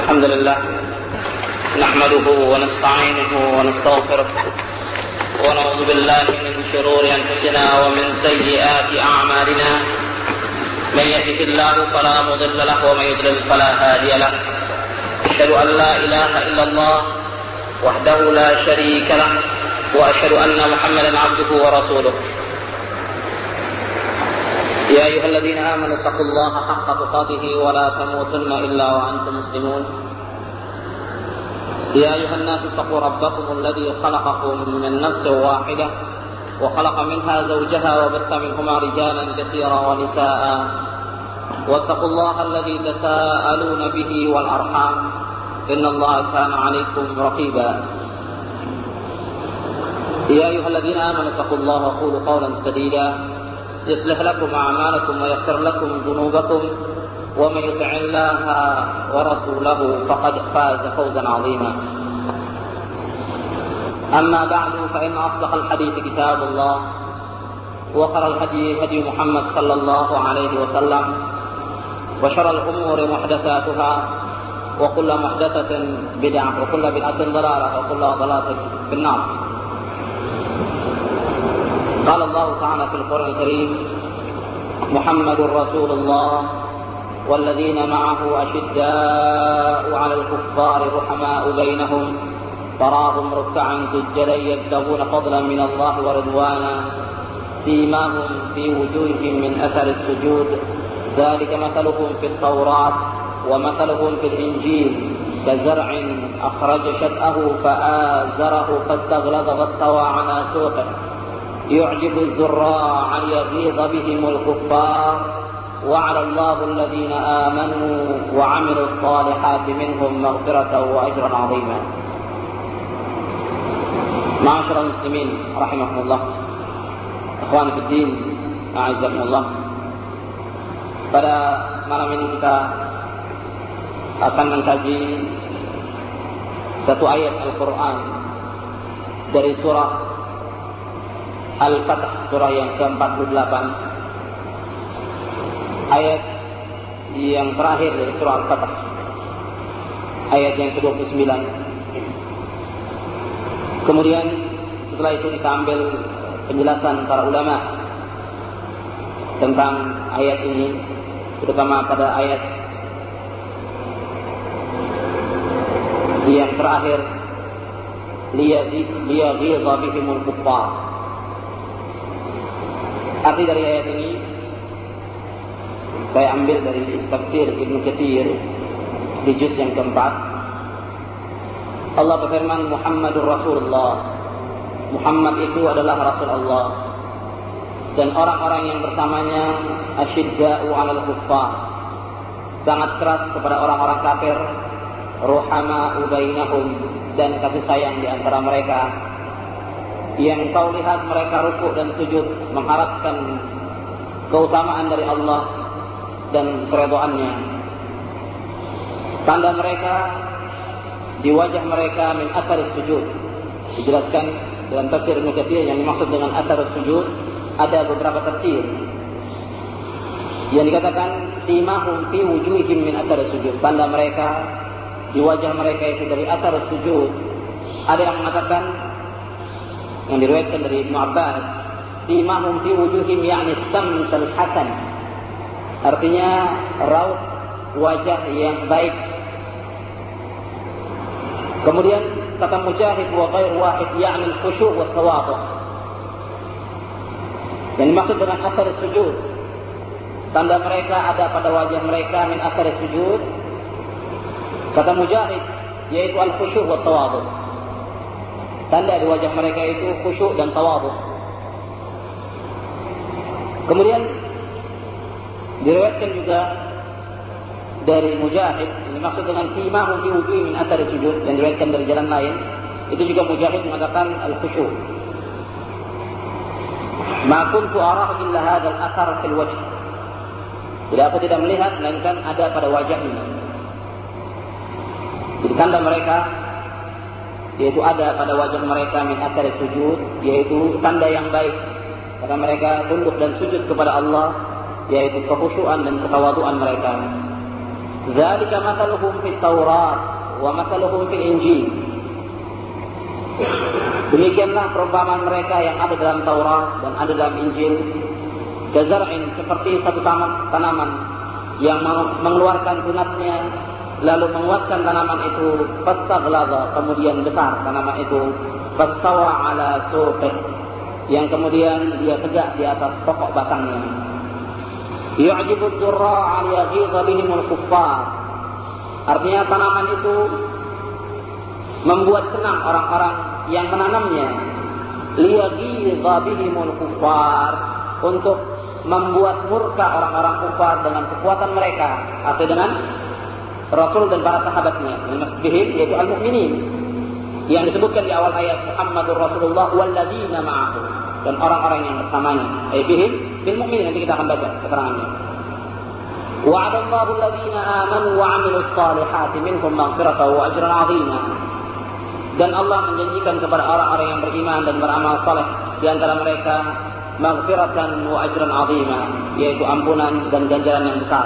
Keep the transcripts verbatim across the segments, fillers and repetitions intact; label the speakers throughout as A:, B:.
A: الحمد لله نحمده ونستعينه ونستغفره ونعوذ بالله من شرور أنفسنا ومن سيئات أعمالنا من يهده الله فلا مضل له ومن يضلل فلا هادي له أشهد أن لا إله إلا الله وحده لا شريك له وأشهد أن محمدا عبده ورسوله يا أيها الذين آمنوا اتقوا الله حق تقاته ولا تموتن إلا وأنتم مسلمون يا أيها الناس اتقوا ربكم الذي خلقكم من نفس واحدة وخلق منها زوجها وبث منهما رجالا كثيرا ونساء واتقوا الله الذي تساءلون به والأرحام إن الله كان عليكم رقيبا يا أيها الذين آمنوا اتقوا الله وقولوا قولا سديدا يصلح لكم أعمالكم ويغفر لكم ذنوبكم ومن يطع الله ورسوله فقد فاز فوزا عظيما أما بعد فإن أصدق الحديث كتاب الله وخير الهدي هدي محمد صلى الله عليه وسلم وشر الأمور محدثاتها وكل محدثة بدعة وكل بدعة ضلالة وكل ضلالة في النار. قال الله تعالى في القرآن الكريم محمد رسول الله والذين معه أشداء على الكفار رحماء بينهم تراهم ركعا سجدا يبتغون فضلا من الله ورضوانا سيماهم في وجوههم من أثر السجود ذلك مثلهم في التوراة ومثلهم في الإنجيل كزرع أخرج شطأه فآزره فاستغلظ فاستوى على سوقه يعجب الزراع ليغيظ بهم الكفار وعلى الله الذين آمنوا وعملوا الصالحات منهم مغفرة وأجرا عظيما. معاشر المسلمين رحمكم الله, ikhwan fiddin, a'azzakumullah. Pada malam ini kita akan mengkaji satu ayat Al-Quran dari surah Al-Fath, surah yang ke empat puluh delapan, ayat yang terakhir dari surah Al-Fath, ayat yang ke dua puluh sembilan. Kemudian setelah itu kita ambil penjelasan para ulama tentang ayat ini, terutama pada ayat yang terakhir, liyaghiza bihimul kuffar. Arti dari ayat ini saya ambil dari tafsir Ibnu Katsir di juz yang keempat. Allah berfirman, Muhammadur Rasulullah, Muhammad itu adalah Rasul Allah, dan orang-orang yang bersamanya asyidda'u 'alal kuffar, sangat keras kepada orang-orang kafir, ruhama'u bainahum, dan kasih sayang di antara mereka. Yang kau lihat mereka rukuk dan sujud mengharapkan keutamaan dari Allah dan keridhaannya. Tanda mereka di wajah mereka min athar sujud. Dijelaskan dalam tafsir Ibnu Katsir yang dimaksud dengan athar sujud ada beberapa tafsir. Yang dikatakan simahum fi wujuhihim min athar sujud, tanda mereka di wajah mereka itu dari athar sujud. Ada yang mengatakan, yang diriwayatkan dari Ibnu Abbas, simahum fi wujuhim yakni samt al-hasan, artinya raut wajah yang baik. Kemudian kata Mujahid wa ghair wahid yakni khusyu' wa tawadhu. Yang dimaksud dengan athar sujud, tanda mereka ada pada wajah mereka min athar sujud, kata Mujahid, yaitu al-khusyu' wa tawadhu. Tanda di wajah mereka itu khusyuk dan tawadhu. Kemudian diriwayatkan juga dari Mujahid, ini maksud dengan simahum fi wujuhihim min athari sujud, yang diriwayatkan dari jalan lain, itu juga Mujahid mengatakan al-khusyuk. Ma kuntu arah illa hadzal athar fil wajh. Jadi aku tidak melihat melainkan ada pada wajahnya. Jadi tanda mereka yaitu ada pada wajah mereka min athari sujud, yaitu tanda yang baik karena mereka tunduk dan sujud kepada Allah, yaitu kekhusyuan dan ketawaduan mereka. Dzalika mathaluhum fit Taurat wa mathaluhum fil Injil. Demikianlah perumpamaan mereka yang ada dalam Taurat dan ada dalam Injil. Kazar'in, seperti satu tanaman yang mengeluarkan tunasnya, lalu menguatkan tanaman itu, fastaghlaba, kemudian besar tanaman itu, fastawa ala suqih, yang kemudian dia tegak di atas pokok batangnya. Yu'jibu az-zurra'a liyaghidha bihimul kuffar. Artinya tanaman itu membuat senang orang-orang yang menanamnya. Liyaghidha bihimul kuffar, untuk membuat murka orang-orang kufar dengan kekuatan mereka, atau dengan Rasul dan para sahabatnya. Maksudnya yaitu al-mu'minin yang disebutkan di awal ayat, Muhammadur Rasulullah walladzina ma'ahu, dan orang-orang yang bersamanya. Ay bihim bil mu'minin, nanti kita akan baca keterangannya. Wa'adallahu alladzina amanu wa 'amilus salihati minhum maghfiratan wa ajran 'azima. Dan Allah menjanjikan kepada orang-orang yang beriman dan beramal saleh di antara mereka maghfiratan wa ajran 'azima, yaitu ampunan dan ganjaran yang besar.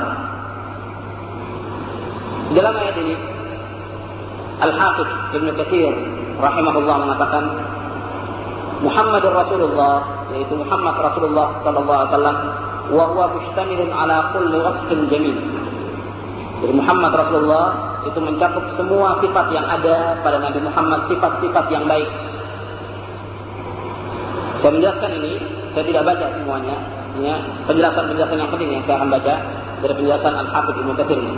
A: Dalam ayat ini Al-Hafiz Ibn Katsir rahimahullah mengatakan Muhammadur Rasulullah, yaitu Muhammad Rasulullah sallallahu alaihi wasallam, wa huwa mustamilun ala kulli wasfin jamil. Jadi Muhammad Rasulullah itu mencakup semua sifat yang ada pada Nabi Muhammad, sifat-sifat yang baik. Saya menjelaskan ini, saya tidak baca semuanya, ya, penjelasan-penjelasan yang penting yang saya akan baca dari penjelasan Al-Hafiz Ibn Katsir ini.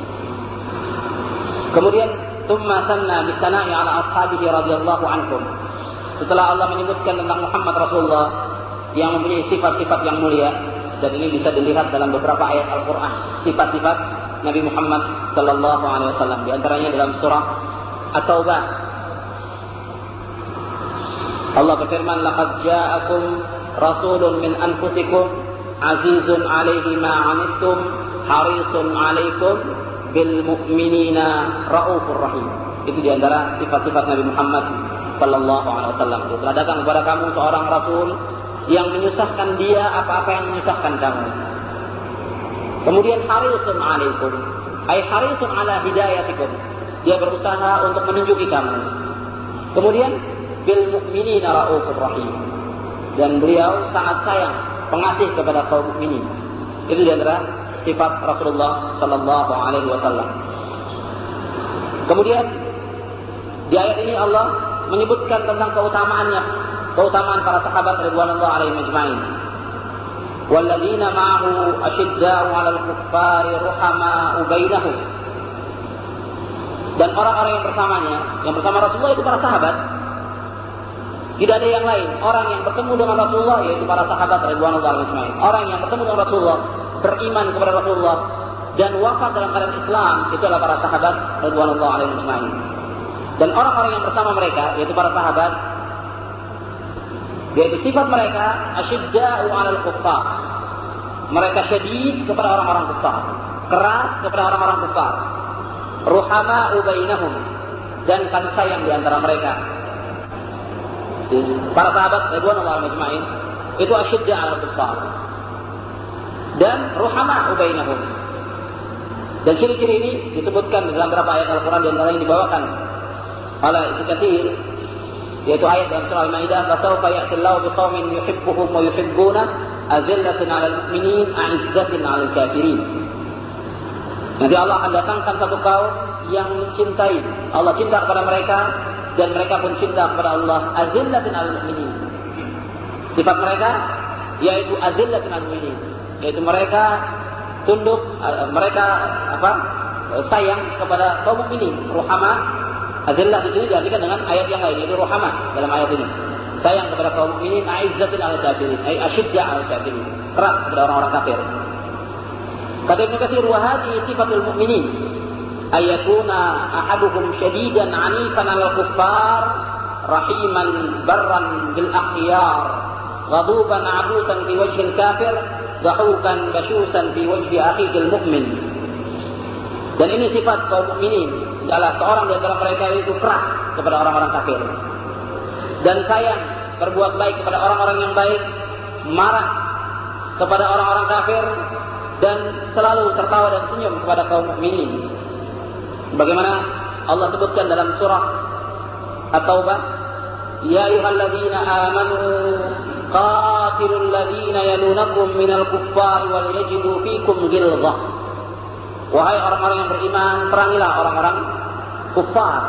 A: Kemudian thumma sanna bi sana'i ala ashabihi radhiyallahu anhum. Setelah Allah menyebutkan tentang Muhammad Rasulullah yang mempunyai sifat-sifat yang mulia, dan ini bisa dilihat dalam beberapa ayat Al-Qur'an, sifat-sifat Nabi Muhammad sallallahu alaihi wasallam, di antaranya dalam surah At-Taubah. Allah berfirman, laqad ja'akum rasulun min anfusikum azizun 'alaihi ma 'anittum harisun 'alaikum bil mu'minina raufur rahim. Itu di antara sifat-sifat Nabi Muhammad sallallahu alaihi wasallam. Telah datang kepada kamu seorang rasul yang menyusahkan dia apa-apa yang menyusahkan kamu. Kemudian harisun 'alaikum, ay harisun 'ala hidayatikum. Dia berusaha untuk menunjuki kamu. Kemudian bil mu'minina raufur rahim. Dan beliau sangat sayang, pengasih kepada kaum mukminin. Itu di antara sifat Rasulullah sallallahu alaihi wasallam. Kemudian di ayat ini Allah menyebutkan tentang keutamaannya, keutamaan para sahabat radhiyallahu alaihim ajma'in. Walladzina ma'ahu ashidda'u 'alal kuffari ruhama'u bainahum. Dan orang-orang yang bersamanya, yang bersama Rasulullah itu para sahabat. Tidak ada yang lain. Orang yang bertemu dengan Rasulullah yaitu para sahabat radhiyallahu anhum. Orang yang bertemu dengan Rasulullah, beriman kepada Rasulullah dan wafat dalam keadaan Islam, itu adalah para sahabat radhiyallahu anhum. Dan orang-orang yang bersama mereka yaitu para sahabat, yaitu sifat mereka asyidda'u 'alal kuffar. Mereka syadid kepada orang-orang kufar, keras kepada orang-orang kufar. Ruhama'u bainahum, dan kasih sayang di antara mereka. Para sahabat radhiyallahu anhum itu asyidda 'alal kuffar. Dan ruhama'u bainahum. Dan ciri-ciri ini disebutkan dalam beberapa ayat Al-Qur'an, di antara yang dibawakan oleh Ibnu Katsir, yaitu ayat dalam surah Al-Maidah, "Fasawfa ya'tillahu biqaumin yuhibbuhum wa yuhibbuna azillatin 'alal mu'minin, 'izzatin 'alal kafirin." Nanti Allah akan datangkan satu kaum yang mencintai, Allah cinta kepada mereka dan mereka pun cinta kepada Allah, azillatin 'alal mu'minin. Sifat mereka yaitu azillatin 'alal mu'minin, yaitu mereka tunduk, mereka apa? sayang kepada kaum mukminin. Ruhama, azillah di sini diartikan dengan ayat yang lain, yaitu ruhama dalam ayat ini. Sayang kepada kaum mukminin, aizzatin 'alal kafirin, ay asyidda 'alal kafirin, keras kepada orang-orang kafir. Kata Ibnu Katsir, wa hadhihi sifatul mu'minin ayakuna ahaduhum syadidan 'anifan 'alal kuffar, rahiman barran bil akhyar, ghaduban 'abusan fi wajhil kafir, dhahukan basyusan fi wajhi akhihil mu'min. Dan ini sifat kaum mukminin, adalah seorang di antara mereka itu keras kepada orang-orang kafir dan sayang, berbuat baik kepada orang-orang yang baik, marah kepada orang-orang kafir, dan selalu tertawa dan senyum kepada kaum mukminin. Sebagaimana Allah sebutkan dalam surah At-Taubah, ya ayyuhalladzina amanu qatilul ladzina yalunakum minal kuffari wal yajidu fikum ghilzah. Wahai orang-orang yang beriman, perangilah orang-orang kufar.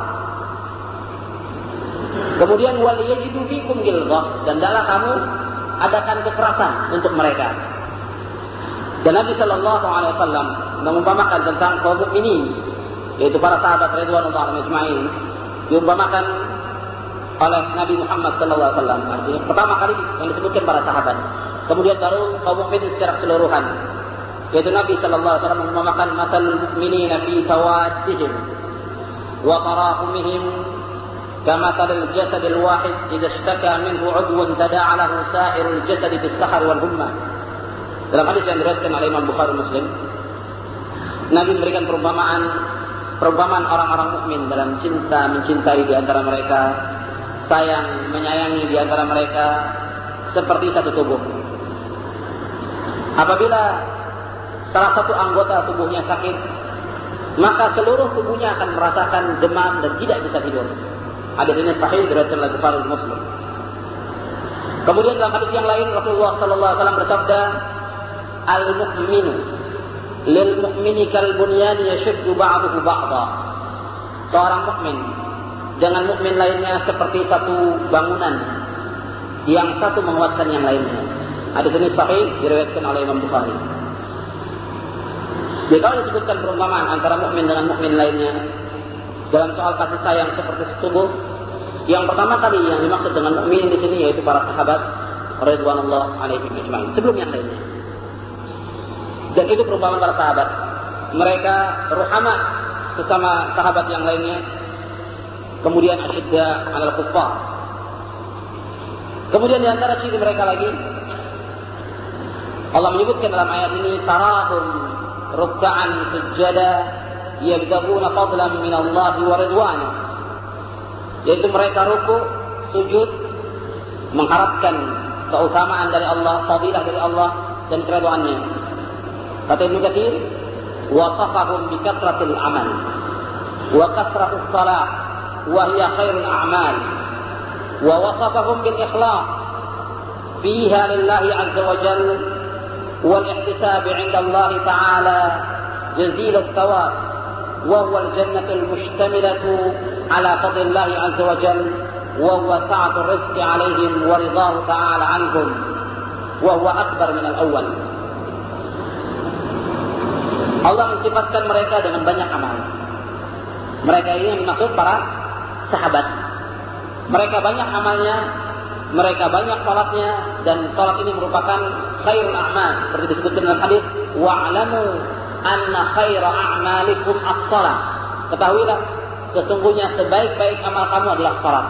A: Kemudian wal yajidu fikum ghilzah, dan hendaklah kamu adakan kekerasan untuk mereka. Dan Nabi sallallahu alaihi wasallam mengumpamakan tentang kaum mukminin, yaitu para sahabat radhiyallahu anhum ajma'in, diumpamakan oleh Nabi Muhammad sallallahu alaihi wasallam. Artinya pertama kali yang disebutkan para sahabat, kemudian baru kaum mukminin secara keseluruhan. Yaitu Nabi sallallahu alaihi wasallam mengumpamakan matal mukminina fi tawaddihim wa tarahumihim kamathal jasadil wahid idza ishtaka minhu 'udwun tada'a lahu sa'irul jasadi bis-sahar wal humma. Dalam hadis yang diriwayatkan oleh Imam Bukhari Muslim, Nabi memberikan perumpamaan perumpamaan orang-orang mukmin dalam cinta mencintai di antara mereka, sayang menyayangi di antara mereka seperti satu tubuh. Apabila salah satu anggota tubuhnya sakit, maka seluruh tubuhnya akan merasakan demam dan tidak bisa tidur. Hadis ini sahih diriwayatkan oleh Bukhari Muslim. Kemudian dalam hadis yang lain Rasulullah sallallahu alaihi wasallam bersabda, al-mu'minu lil mu'mini kal bunyan yashuddu ba'dahu ba'dha. Seorang mukmin dengan mukmin lainnya seperti satu bangunan yang satu menguatkan yang lainnya. Hadis ini sahih diriwayatkan oleh Imam Bukhari. Jadi kalau disebutkan perumpamaan antara mukmin dengan mukmin lainnya dalam soal kasih sayang seperti tubuh, yang pertama kali yang dimaksud dengan mukmin di sini yaitu para sahabat radhiyallahu alaihim ajma'in, sebelum yang lainnya. Dan itu perumpamaan para sahabat. Mereka ruhama sesama sahabat yang lainnya. Kemudian asyidda 'alal kuffar. Kemudian di antara ciri mereka lagi, Allah menyebutkan dalam ayat ini, tarahum ruk'an sujada yabtaguna fadlan min Allah wa ridwana. Yaitu mereka ruku, sujud mengharapkan keutamaan dari Allah, fadilah dari Allah dan keridhaannya. Kata Ibnu Katsir, wasafahum bi kathratil amal wa kathratus salah wa hiya khairul a'mal, wa wasafahum bil ikhlas fiha lillahi 'azza wa jalla wal ihtisab 'inda Allah ta'ala jazilat thawab wa huwa al jannatul mustamilatu 'ala fadlillahi 'azza wa jalla wa huwa sa'atur rizqi 'alaihim wa ridahu ta'ala 'anhum wa huwa akbar min al-awwal. Allah mensifatkan mereka dengan banyak amal. Mereka ini yang dimaksud para sahabat. Mereka banyak amalnya, mereka banyak salatnya, dan salat ini merupakan khairul a'mal. Seperti disebutkan dalam hadis, wa'lamu anna khaira a'malikum as-salat. Ketahuilah, sesungguhnya sebaik-baik amal kamu adalah salat.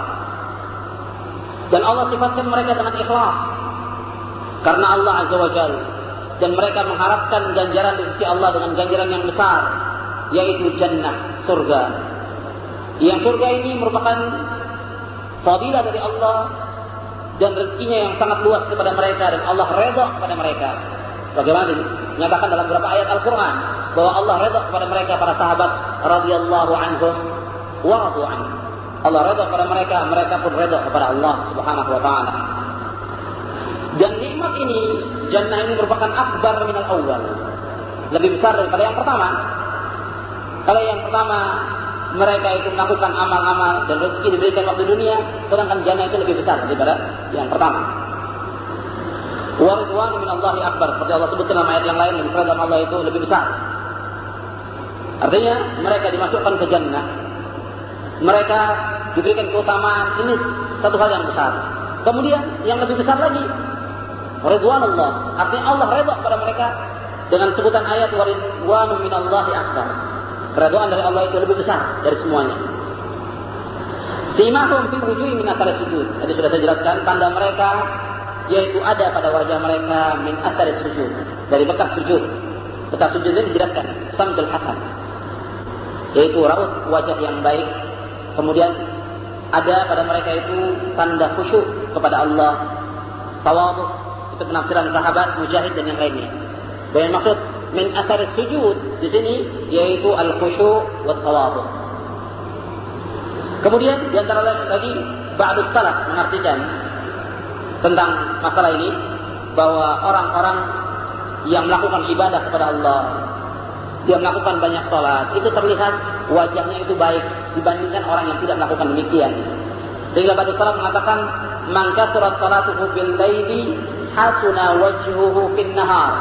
A: Dan Allah sifatkan mereka dengan ikhlas karena Allah Azza wa Jalla. Dan mereka mengharapkan ganjaran di sisi Allah dengan ganjaran yang besar, yaitu jannah, surga. Yang surga ini merupakan fadilah dari Allah dan rezekinya yang sangat luas kepada mereka, dan Allah redha kepada mereka. Bagaimana dinyatakan dalam beberapa ayat Al-Quran bahwa Allah redha kepada mereka, para sahabat radhiyallahu anhum wa radu anhu. Allah redha kepada mereka, mereka pun redha kepada Allah Subhanahu wa taala. Dan nikmat ini, jannah ini merupakan akbar minal awwal, lebih besar daripada yang pertama. Kalau yang pertama mereka itu melakukan amal-amal dan rezeki diberikan waktu dunia, sedangkan jannah itu lebih besar daripada yang pertama. Wa ridwanu minallahi akbar, seperti Allah sebutkan dalam ayat yang lain, yang keridhaan Allah itu lebih besar. Artinya mereka dimasukkan ke jannah, mereka diberikan keutamaan, ini satu hal yang besar. Kemudian yang lebih besar lagi, ridwanullah, artinya Allah redha kepada mereka dengan sebutan ayat wa ridwanu minallahi akbar. Keridhaan dari Allah itu lebih besar dari semuanya. Simahum fi wujuhi min athari sujud. Tadi sudah saya jelaskan tanda mereka, yaitu ada pada wajah mereka min athari sujud, dari bekas sujud. Bekas sujud ini dijelaskan samtul hasan, yaitu raut wajah yang baik. Kemudian ada pada mereka itu tanda khusyuk kepada Allah, tawadhu. Itu penafsiran sahabat, Mujahid dan yang lainnya. Bahwa yang maksud min athar sujud di sini yaitu al-khusyu' wa tawadhu. Kemudian di antara lagi ba'du salaf mengartikan tentang masalah ini bahwa orang-orang yang melakukan ibadah kepada Allah, dia melakukan banyak salat, itu terlihat wajahnya itu baik dibandingkan orang yang tidak melakukan demikian. Sehingga ba'du salaf mengatakan man kathurat salatuhu bil laili hasuna wajhuhu fin nahar.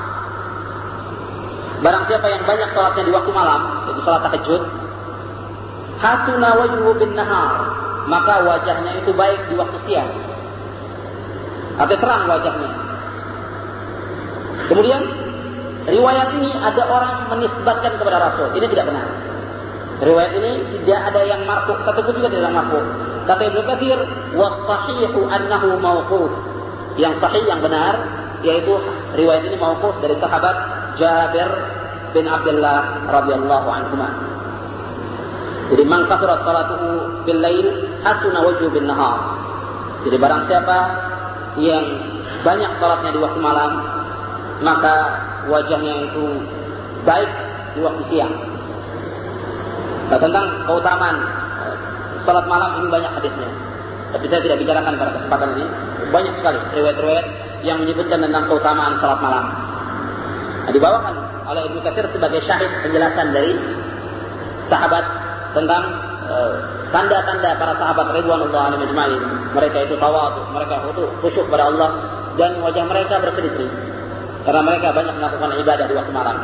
A: Barang siapa yang banyak salatnya di waktu malam, yaitu salat tahajud, hasuna wajhuhu bin nahar, maka wajahnya itu baik di waktu siang. Artinya terang wajahnya. Kemudian riwayat ini ada orang menisbatkan kepada Rasul. Ini tidak benar. Riwayat ini tidak ada yang marfu, satu pun juga tidak marfu. Kata Ibnu Katsir, "Was-sahihu annahu mauquf." Yang sahih, yang benar, yaitu riwayat ini mauquf dari sahabat Jabir bin Abdullah radhiyallahu anhuma. Jadi man kathurat salatuhu bil lail hasuna wajhu bin nahar. Jadi barang siapa yang banyak salatnya di waktu malam, maka wajahnya itu baik di waktu siang. Nah, tentang keutamaan salat malam ini banyak hadisnya, tapi saya tidak bicarakan pada kesempatan ini. Banyak sekali riwayat-riwayat yang menyebutkan tentang keutamaan salat malam. Nah, dibawakan oleh Ibnu Katsir sebagai syahid penjelasan dari sahabat tentang uh, tanda-tanda para sahabat ridwanullah alaihim ajma'in. Mereka itu tawadhu, mereka itu khusyuk pada Allah, dan wajah mereka berseri-seri karena mereka banyak melakukan ibadah di waktu malam.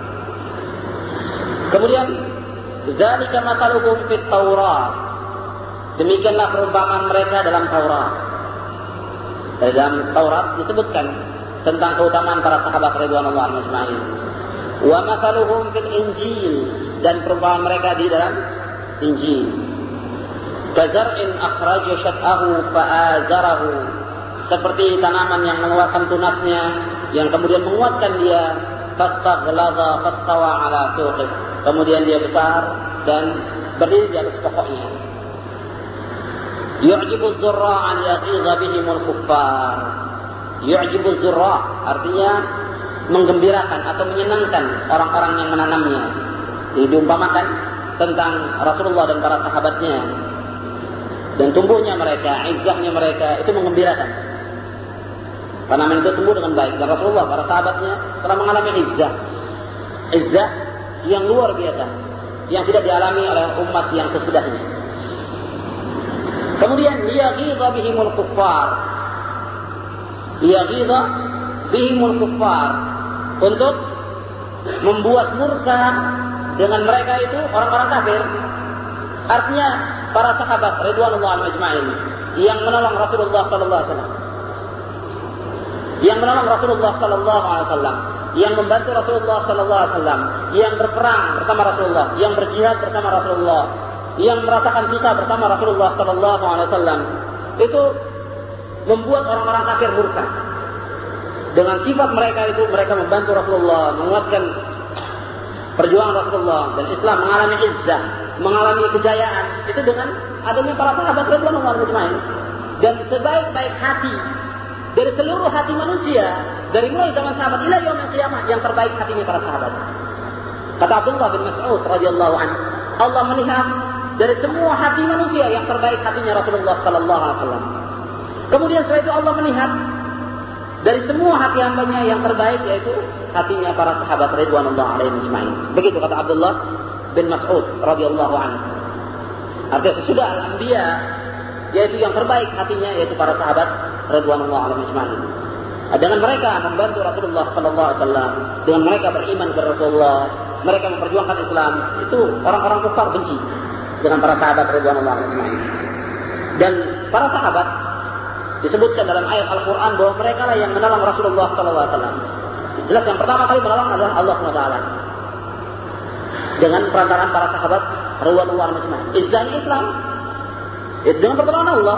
A: Kemudian dzalika mathaluhum fit Taurat. Demikianlah perumpamaan mereka dalam Taurat. Dalam Taurat disebutkan tentang keutamaan para sahabat ridwanullah alaihim ajma'in. Wa mathaluhum fil Injil, dan perumpamaan mereka di dalam Injil. Kazar'in akhraja syat'ahu fa'azarahu, seperti tanaman yang mengeluarkan tunasnya, yang kemudian menguatkan dia, fastaghladha fastawa ala suqih, kemudian dia besar dan berdiri di atas pokoknya. Yu'jibu az-zurra' an yaghiza bihimul kuffar. Yu'jibu az-zurra' artinya menggembirakan atau menyenangkan orang-orang yang menanamnya. Jadi diumpamakan tentang Rasulullah dan para sahabatnya, dan tumbuhnya mereka, izzahnya mereka, itu menggembirakan. Tanaman itu tumbuh dengan baik, dan Rasulullah, para sahabatnya telah mengalami izzah, izzah yang luar biasa, yang tidak dialami oleh umat yang sesudahnya. Kemudian liyaghidha bihimul kuffar, liyaghidha bihimul kuffar, untuk membuat murka dengan mereka itu orang-orang kafir. Artinya para sahabat ridwanullah alaihim ajma'in yang menolong Rasulullah sallallahu alaihi wasallam, yang menolong Rasulullah sallallahu alaihi wasallam, yang membantu Rasulullah sallallahu alaihi wasallam, yang berperang bersama Rasulullah, yang berjihad bersama Rasulullah, yang merasakan susah bersama Rasulullah sallallahu alaihi wasallam, itu membuat orang-orang kafir murka. Dengan sifat mereka itu, mereka membantu Rasulullah, menguatkan perjuangan Rasulullah, dan Islam mengalami izzah, mengalami kejayaan, itu dengan adanya para sahabat radhiyallahu anhum. Dan sebaik-baik hati dari seluruh hati manusia, dari mulai zaman sahabat ila yaumil qiyamah, yang terbaik hatinya para sahabat. Kata Abdullah bin Mas'ud radhiyallahu anhu, Allah melihat dari semua hati manusia yang terbaik hatinya Rasulullah sallallahu alaihi wasallam. Kemudian setelah itu Allah melihat dari semua hati hambanya yang terbaik, yaitu hatinya para sahabat ridwanullah alaihim ajma'in. Begitu kata Abdullah bin Mas'ud radhiyallahu anhu. Artinya sesudah al-anbiya, yaitu yang terbaik hatinya yaitu para sahabat ridwanullah alaihim ajma'in. Dengan mereka membantu Rasulullah sallallahu alaihi wasallam, dengan mereka beriman kepada Rasulullah, mereka memperjuangkan Islam, itu orang-orang kafir benci dengan para sahabat ridwanullah alaihim ajma'in. Dan para sahabat disebutkan dalam ayat Al-Quran bahwa mereka lah yang menolong Rasulullah sallallahu alaihi wasallam. Jelas yang pertama kali menolong adalah Allah subhanahu wa taala dengan perantaraan para sahabat radhiyallahu anhum. Izzahnya Islam itu dengan pertolongan Allah,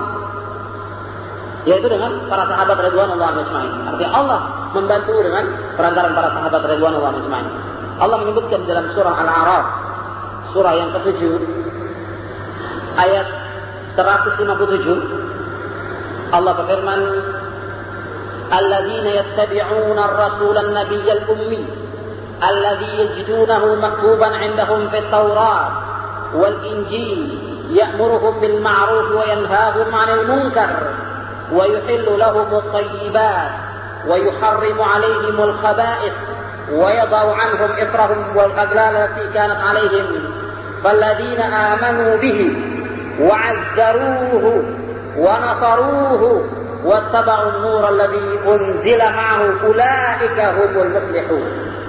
A: yaitu dengan para sahabat radhiyallahu anhum. Artinya Allah membantu dengan perantaraan para sahabat radhiyallahu anhum. Allah menyebutkan dalam surah Al-A'raf, surah yang ketujuh, ayat seratus lima puluh tujuh, Allah berfirman, alladzina yattabi'una ar-rasulan nabiyyal ummi alladhi yajidunahu maktuban 'indahum fit Taurat wal Injil ya'muruhum bil ma'ruf wa yanhahum 'anil munkar wa yuhillu lahum at-tayyibat wa yuharrimu 'alayhim al-khaba'ith wa yadh'u 'anhum israhum wal aghlal allati kanat 'alayhim falladhina amanu bihi wa 'azzaruhu wa nasaruhu wattaba'u an-nur alladhi unzila ma'ahu ulaika humul muflihun.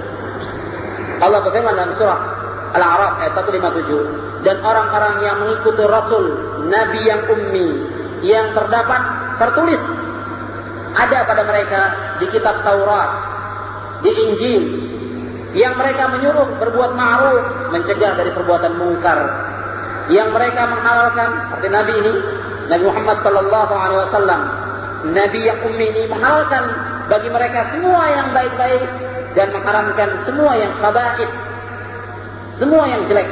A: Allah berfirman dalam surah Al-A'raf ayat seratus lima puluh tujuh, dan orang-orang yang mengikuti Rasul Nabi yang ummi yang terdapat tertulis ada pada mereka di kitab Taurat, di Injil, yang mereka menyuruh berbuat ma'ruf, mencegah dari perbuatan mungkar, yang mereka menghalalkan, seperti Nabi ini, Nabi Muhammad sallallahu alaihi wasallam, Nabi yang ummi ini menghalalkan bagi mereka semua yang baik-baik dan mengharamkan semua yang khaba'ith, semua yang jelek.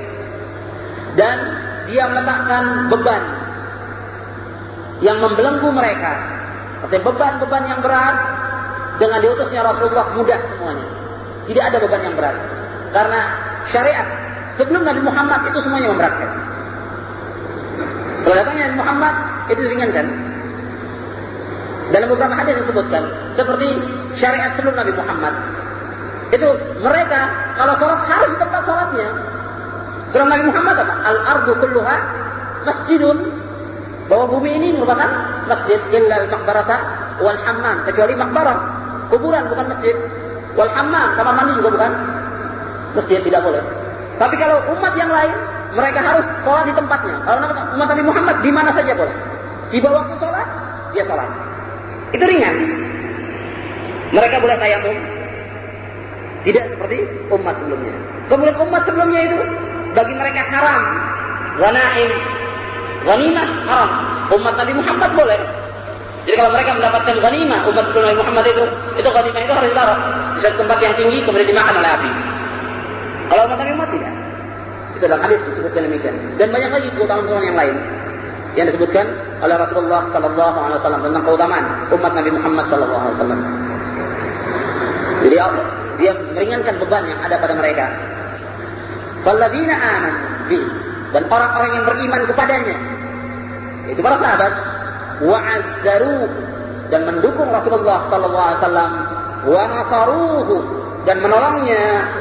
A: Dan dia meletakkan beban yang membelenggu mereka, seperti beban-beban yang berat. Dengan diutusnya Rasulullah mudah semuanya, tidak ada beban yang berat, karena syariat sebelum Nabi Muhammad itu semuanya memberatkan. Setelah datangnya Nabi Muhammad itu diringankan. Dalam beberapa hadis disebutkan seperti syariat sebelum Nabi Muhammad itu mereka kalau sholat harus di tempat sholatnya. Sebelum Nabi Muhammad apa? Al-ardu kulluha masjidun, bahwa bumi ini merupakan masjid, illa al-maqbarata wal hammam, kecuali makbarah, kuburan bukan masjid, wal hammam, kamar mandi juga bukan masjid, tidak boleh. Tapi kalau umat yang lain mereka harus sholat di tempatnya. Kalau umat Nabi Muhammad di mana saja boleh. Tiba waktu sholat dia sholat. Itu ringan. Mereka boleh tayamum, tidak seperti umat sebelumnya. Kemudian umat sebelumnya itu bagi mereka haram ghanaim, ghanimah haram. Umat Nabi Muhammad boleh. Jadi kalau mereka mendapatkan ghanimah, umat sebelum Nabi Muhammad itu, itu ghanimah itu harus dilarang di satu tempat yang tinggi kemudian dimakan oleh api. Kalau umat Nabi Muhammad tidak. Itu dalam hadis disebutkan demikian. Dan banyak lagi keutamaan yang lain yang disebutkan oleh Rasulullah sallallahu alaihi wasallam tentang keutamaan umat Nabi Muhammad sallallahu alaihi wasallam. Jadi dia meringankan beban yang ada pada mereka. Walladzina amanu bi, dan orang-orang yang beriman kepadanya, itu para sahabat, wa azzaru, dan mendukung Rasulullah sallallahu alaihi wasallam, wa nasaruhu, dan menolongnya,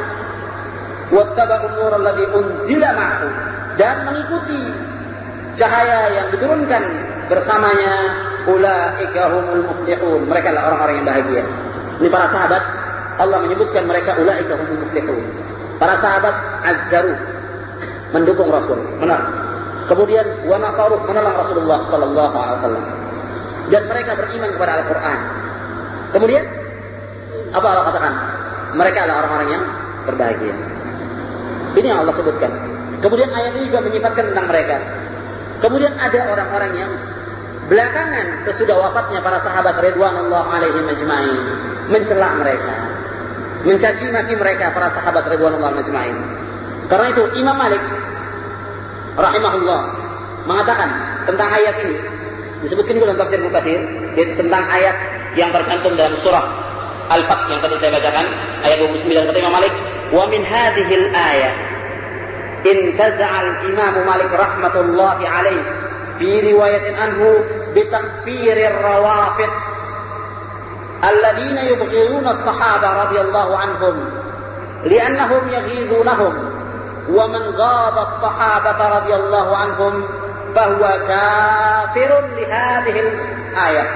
A: wattaba'un nur alladzi unzila ma'ahu, dan mengikuti cahaya yang diturunkan bersamanya, ulaika humul muflihun, mereka adalah orang-orang yang bahagia. Ini para sahabat, Allah menyebutkan mereka ulaika humul muflihun. Para sahabat azzaru, mendukung Rasul, benar. Kemudian wa nasaruh, menolong Rasulullah sallallahu alaihi wasallam. Dan mereka beriman kepada Al-Qur'an. Kemudian apa Allah katakan? Mereka adalah orang-orang yang berbahagia. Ini yang Allah sebutkan. Kemudian ayat ini juga menyifatkan tentang mereka. Kemudian ada orang-orang yang belakangan sesudah wafatnya para sahabat ridwanullah alaihim ajma'in mencela mereka, mencaci maki mereka para sahabat ridwanullah ajma'in. Karena itu Imam Malik rahimahullah mengatakan tentang ayat ini, disebutkan juga dalam tafsir Ibnu Katsir, yaitu tentang ayat yang tercantum dalam surah Al-Fath yang tadi saya bacakan, ayat dua puluh sembilan, kata Imam Malik, wa min hadhil ayat intaza'a al-Imam Malik rahmatullahi alaih fi riwayatin anhu bitakfirir rawafid alladhina yubghiruna as-sahaba radhiyallahu anhum li'annahum yaghidunahum wa man ghada as-sahabata radhiyallahu anhum fahuwa kafirun li hadhihi al-ayat.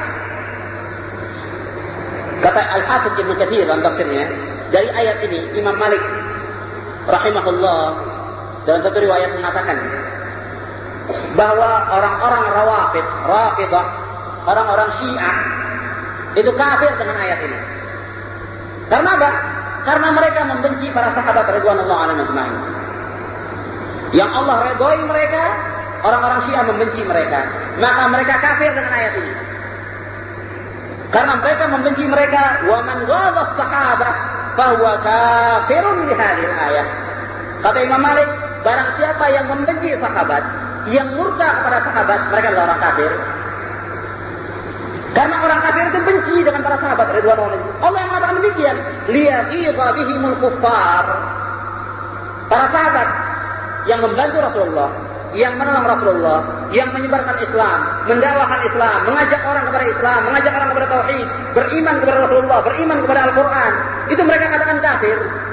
A: Kata Al-Hafidz Ibnu Katsir dalam tafsirnya, dari ayat ini Imam Malik rahimahullah dalam satu riwayat mengatakan bahwa orang-orang rawafid, rafidah, orang-orang Syiah itu kafir dengan ayat ini. Karena apa? Karena mereka membenci para sahabat ridwanullah alaihim ajma'in. Yang Allah redhoi mereka, orang-orang Syiah membenci mereka. Maka mereka kafir dengan ayat ini. Karena mereka membenci mereka, wa man ghadha as-sahabah fahuwa kafirun li hadhihi ayat. Kata Imam Malik, barang siapa yang membenci sahabat, yang murka kepada sahabat, mereka adalah orang kafir. Karena orang kafir itu benci dengan para sahabat ridwanullah. Allah yang mengatakan demikian. liyaghidha bihimul kuffar. Para sahabat yang membantu Rasulullah, yang menolong Rasulullah, yang menyebarkan Islam, mendakwahkan Islam, mengajak orang kepada Islam, mengajak orang kepada tauhid, beriman kepada Rasulullah, beriman kepada Al-Quran, itu mereka katakan kafir.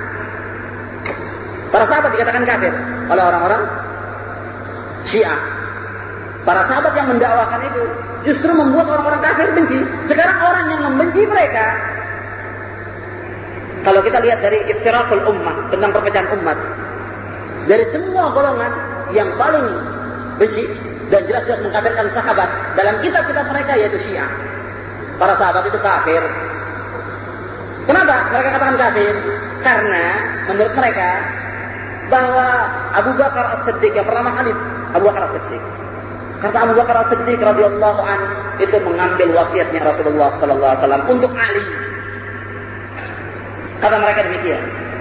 A: Para sahabat dikatakan kafir oleh orang-orang Syiah. Para sahabat yang mendakwakan itu justru membuat orang-orang kafir benci. Sekarang orang yang membenci mereka, kalau kita lihat dari iftiraqul ummah, tentang perpecahan umat, dari semua golongan yang paling benci dan jelas-jelas mengkafirkan sahabat dalam kitab-kitab mereka yaitu Syiah. Para sahabat itu kafir. Kenapa mereka katakan kafir? Karena menurut mereka bahwa Abu Bakar As-Siddiq yang pertama kali Abu Bakar As-Siddiq, kata Abu Bakar As-Siddiq radhiyallahu anhu itu mengambil wasiatnya Rasulullah sallallahu alaihi wasallam untuk Ali. Kata mereka demikian,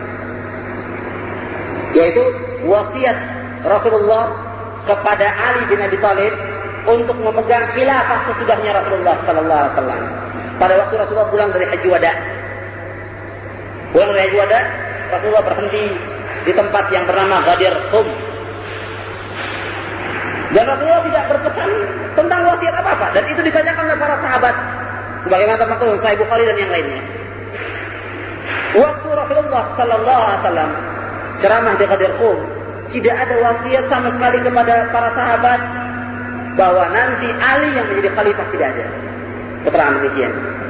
A: yaitu wasiat Rasulullah kepada Ali bin Abi Thalib untuk memegang khilafah sesudahnya Rasulullah sallallahu alaihi wasallam. Pada waktu Rasulullah pulang dari Haji Wada, pulang dari Haji Wada, Rasulullah berhenti di tempat yang bernama Ghadir Khum. Dan Rasulullah tidak berpesan tentang wasiat apa-apa, dan itu ditanyakan oleh para sahabat sebagaimana termaktub Sahih Bukhari dan yang lainnya. Waktu Rasulullah sallallahu alaihi wasallam ceramah di Ghadir Khum, tidak ada wasiat sama sekali kepada para sahabat bahwa nanti Ali yang menjadi khalifah, tidak ada keterangan demikian.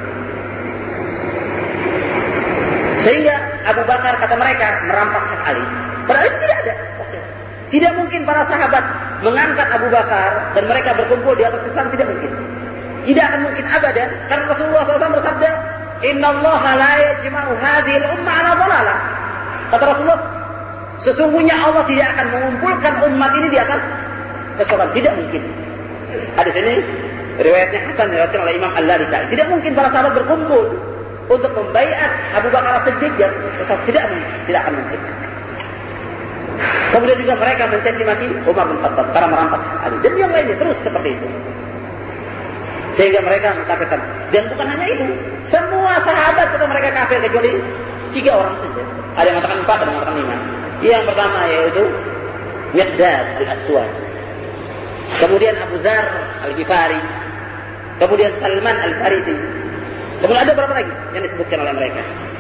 A: Sehingga Abu Bakar, kata mereka, merampas hak Ali. Padahal itu tidak ada wasiat. Tidak mungkin para sahabat mengangkat Abu Bakar dan mereka berkumpul di atas Islam, tidak mungkin. Tidak akan mungkin abadan, karena Rasulullah shallallahu alaihi wasallam bersabda, Inna Allah la yajma'u hadhil umma ala dhalalah. Kata Rasulullah, sesungguhnya Allah tidak akan mengumpulkan umat ini di atas kesesatan. Tidak mungkin. Hadis ini riwayatnya Hasan, diriwayatkan oleh Imam Al-Lalika'i. Tidak mungkin para sahabat berkumpul untuk membaiat Abu Bakar As-Siddiq dan kesesatan. Tidak mungkin. Tidak akan mungkin. Kemudian juga mereka mencaci maki Umar bin Khattab karena merampas Ali dan yang lainnya, terus seperti itu. Sehingga mereka mengkafirkan. Dan bukan hanya itu, semua sahabat kata mereka kafir kecuali tiga orang saja. Ada yang mengatakan empat, ada yang mengatakan lima. Yang pertama yaitu Miqdad Al-Aswad, kemudian Abu Dzar Al-Ghifari, kemudian Salman Al-Farisi. Kemudian ada berapa lagi yang disebutkan oleh mereka?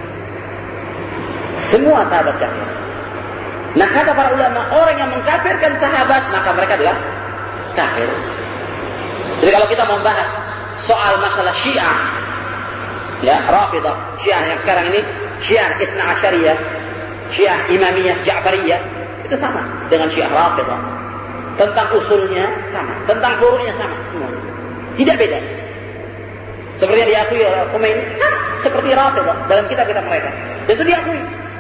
A: Semua sahabat kafir. Nah, kata para ulama, orang yang mengkafirkan sahabat maka mereka adalah kafir. Jadi kalau kita membahas soal masalah Syiah, ya, Rafidah, Syiah yang sekarang ini, Syiah Itsna Asyariyah, Syiah Imamiyah, Ja'fariyah, itu sama dengan Syiah Rafidah. Tentang usulnya sama, tentang furu'nya sama, semuanya. Tidak beda. Seperti yang diakui oleh Khomeini, sama seperti Rafidah dalam kitab-kitab mereka. Dan itu diakui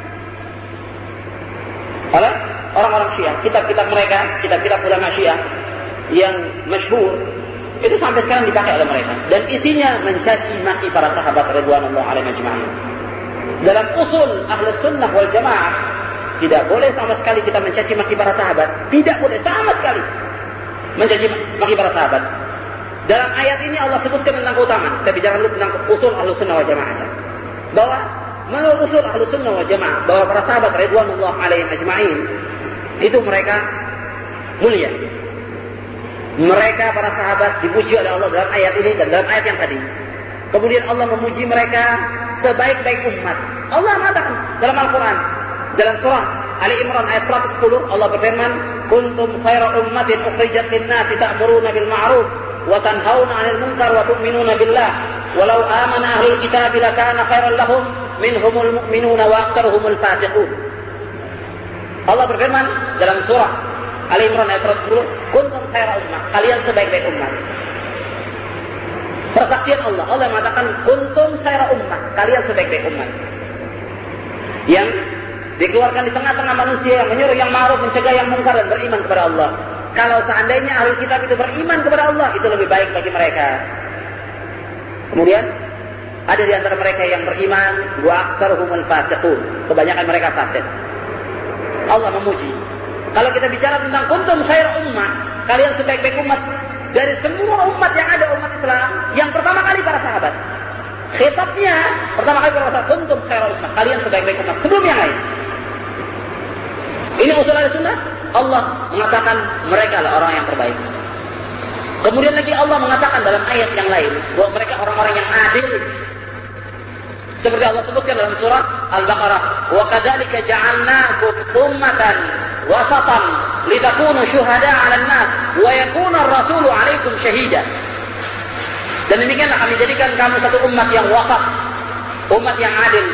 A: oleh orang-orang Syiah. Kitab-kitab mereka, kitab-kitab ulama Syiah yang masyhur, itu sampai sekarang dipakai oleh mereka. Dan isinya mencaci maki para sahabat radhiyallahu alaihim ajma'in. Dalam usul Ahlus Sunnah wal Jamaah, tidak boleh sama sekali kita mencaci maki para sahabat. Tidak boleh sama sekali mencaci maki para sahabat. Dalam ayat ini Allah sebutkan tentang keutamaan. Saya bicara dulu tentang usul Ahlus Sunnah wal Jamaah. Bahwa menurut usul Ahlus Sunnah wal Jamaah, bahwa para sahabat radhiyallahu alaihim ajma'in itu mereka mulia. Mereka para sahabat dipuji oleh Allah dalam ayat ini dan dalam ayat yang tadi. Kemudian Allah memuji mereka sebaik-baik umat. Allah mengatakan dalam Al-Quran, dalam surah Ali Imran ayat seratus sepuluh, Allah berfirman, "Kuntum khaira ummatin ukhrijat lin-nasi ta'muruna bil ma'ruf wa tanhauna 'anil munkar wa tu'minuna billah. Walau amana ahlul kitab lakana khairan lahum minhumul mu'minuna wa aktsaruhumul fasiqun." Allah berfirman dalam surah Ali Imran ayat seratus sepuluh, kuntum khaira ummah, kalian sebaik-baik umat. Persaksian Allah, Allah mengatakan kuntum khaira ummah, kalian sebaik-baik umat. Yang dikeluarkan di tengah-tengah manusia yang menyuruh yang ma'ruf, mencegah yang mungkar dan beriman kepada Allah. Kalau seandainya ahli kitab itu beriman kepada Allah, itu lebih baik bagi mereka. Kemudian ada di antara mereka yang beriman, wa aktsaruhumul fasiqun, kebanyakan mereka fasik. Allah memuji. Kalau kita bicara tentang kuntum khair ummah, kalian sebaik-baik umat, dari semua umat yang ada, umat Islam, yang pertama kali para sahabat. Khitabnya pertama kali berkata kuntum khairal ummah, kalian sebaik-baik umat sebelum yang lain. Ini usul Ahlussunnah. Allah mengatakan mereka adalah orang yang terbaik. Kemudian lagi Allah mengatakan dalam ayat yang lain bahwa mereka orang-orang yang adil. Seperti Allah sebutkan dalam surah Al-Baqarah, "Wa kadzalika ja'alnakum ummatan wasatan litakunu syuhada'a 'alan nas wa yakuna ar-rasulu 'alaikum syahida." Dan demikianlah kami jadikan kamu satu umat yang wasat, umat yang adil,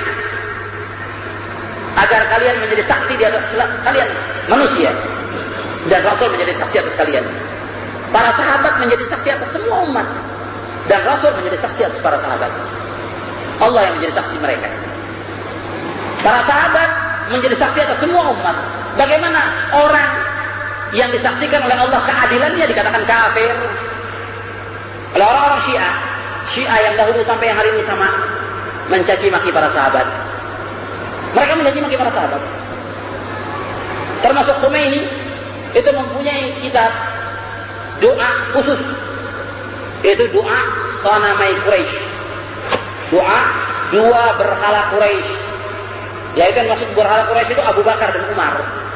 A: agar kalian menjadi saksi di atas kalian manusia dan Rasul menjadi saksi atas kalian. Para sahabat menjadi saksi atas semua umat dan Rasul menjadi saksi atas para sahabat. Allah yang menjadi saksi mereka. Para sahabat menjadi saksi atas semua umat. Bagaimana orang yang disaksikan oleh Allah keadilannya dikatakan kafir? Oleh orang-orang Syiah, Syiah yang dahulu sampai yang hari ini sama mencaci maki para sahabat. Mereka mencaci maki para sahabat. Termasuk Khomeini itu mempunyai kitab doa khusus. Itu doa Sanamai Quraisy. Doa dua berhala Quraisy. Yaitu maksud berhala Quraisy itu Abu Bakar dan Umar.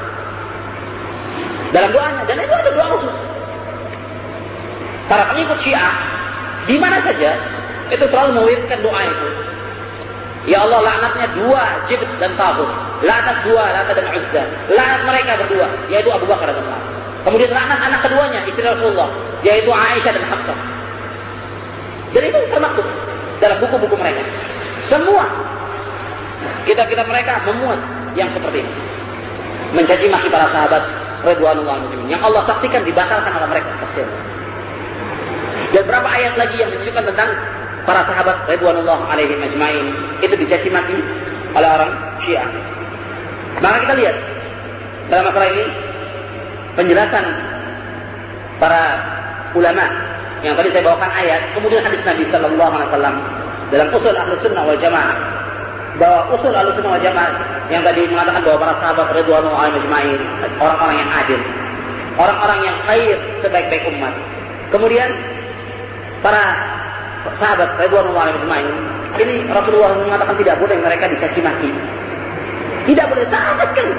A: Dalam doanya, dan itu ada doa khusus. Para pengikut Syiah di mana saja itu selalu mewiridkan doa itu. Ya Allah, laknatnya dua Jibt dan Taghut. Laknat dua Lata dan Uzza. Laknat mereka berdua, yaitu Abu Bakar dan Umar. Kemudian laknat anak keduanya, istri Rasulullah, yaitu Aisyah dan Hafsah. Dan itu termaktub dalam buku-buku mereka. Semua kitab-kitab mereka memuat yang seperti ini. Mencaci maki para sahabat radhiyallahu anhum yang Allah saksikan dibatalkan oleh mereka saksian. Dan berapa ayat lagi yang menunjukkan tentang para sahabat radhiyallahu alaihim ajmain itu dicaci maki oleh orang Syiah. Maka kita lihat dalam masalah ini penjelasan para ulama yang tadi saya bawakan ayat, kemudian hadis Nabi sallallahu alaihi wasallam dalam usul Ahlussunnah wal Jamaah, bahwa usul Ahlussunnah wal Jamaah yang tadi mengatakan bahwa para sahabat radhiyallahu alaihim ajmain orang-orang yang adil, orang-orang yang khair sebaik-baik umat. Kemudian para sahabat radhiyallahu alaihim ajmain ini Rasulullah mengatakan tidak boleh mereka dicaci maki. Tidak boleh sama sekali.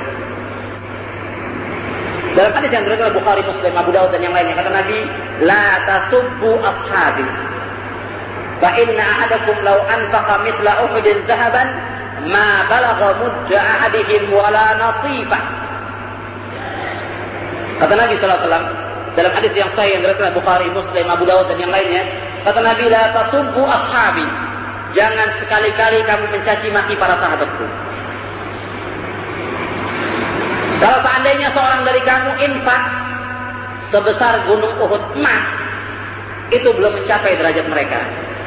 A: Dalam hadis yang diriwayatkan Bukhari, Muslim, Abu Dawud dan yang lainnya kata Nabi, "La tasubbu ashabi. Fa inna ahadakum law anfaqa mithla Uhudin dhahaban ma balagha mudda ahadihim wala nasifa." Kata Nabi sallallahu alaihi wasallam dalam hadis yang sahih yang diriwayatkan Bukhari, Muslim, Abu Dawud dan yang lainnya, kata Nabi, "La tasubbu ashabi." Jangan sekali-kali kamu mencaci maki para sahabatku. Kalau seandainya seorang dari kamu infak sebesar gunung Uhud emas, itu belum mencapai derajat mereka.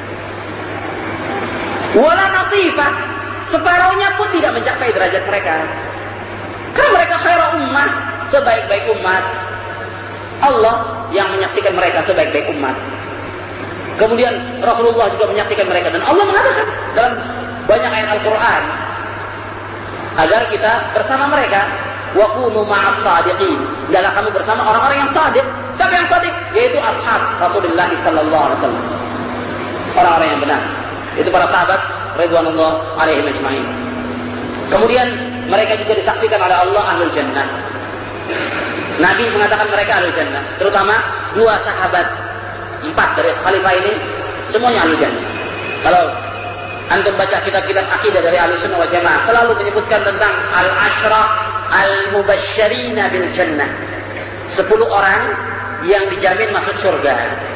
A: Wala natifah, separuhnya pun tidak mencapai derajat mereka. Karena mereka khairul ummah, sebaik-baik umat. Allah yang menyaksikan mereka sebaik-baik umat. Kemudian Rasulullah juga menyaksikan mereka. Dan Allah mengatakan dalam banyak ayat Al-Quran agar kita bersama mereka. Wa kunu ma'as sadiqin. Adalah kamu bersama orang-orang yang sadiq. Siapa yang sadiq? Yaitu ashab Rasulullah sallallahu alaihi wasallam. Orang-orang yang benar. Itu para sahabat radhiyallahu alaihim ajmain. Kemudian mereka juga disaksikan oleh Allah ahlul jannah. Nabi mengatakan mereka ahlul jannah, terutama dua sahabat empat dari khalifah ini semuanya ahlul jannah. Kalau antum baca kitab-kitab akidah dari Ahlussunnah wal Jamaah selalu menyebutkan tentang al-asyrah al-mubasysyirina bil jannah. sepuluh orang yang dijamin masuk surga.